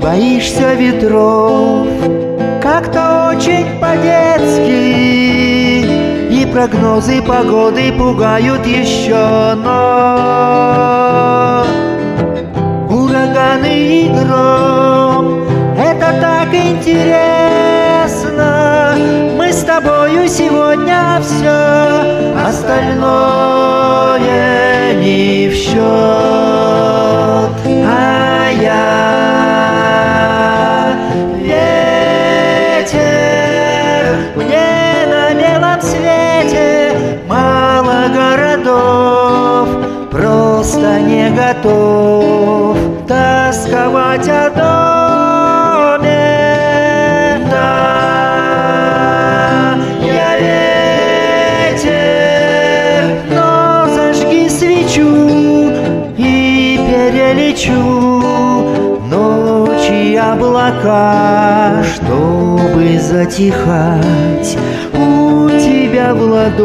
боишься ветров, как-то очень по-детски, и прогнозы погоды пугают еще, но ураганы и гром — это так интересно. Мы с тобою сегодня все, остальное не в счет. А я ветер, мне на белом свете мало городов, просто не готов тосковать о доме. Да, я ветер, но зажги свечу и перелечу ночи облака, чтобы затихать у тебя в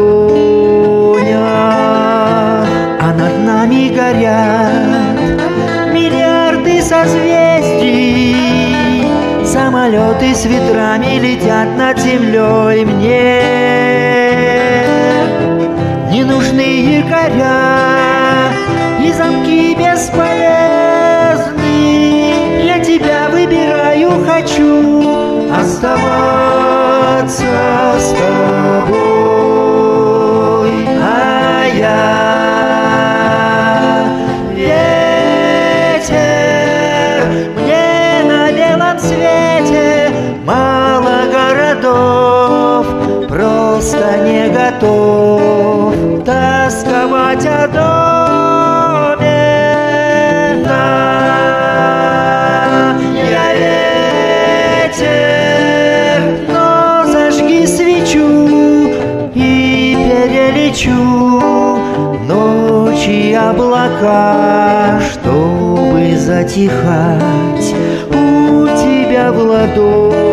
ладонях. А над нами горят миллиарды созвездий, самолеты с ветрами летят над землей. Мне не нужны якоря и замки бесполезны. Я тебя выбираю, хочу оставаться с тобой. А я ветер, мне на белом свете мало городов, просто не готов тосковать о доме. Да, я ветер, но зажги свечу и перелечу ночи облака, чтобы затихать у тебя в ладони.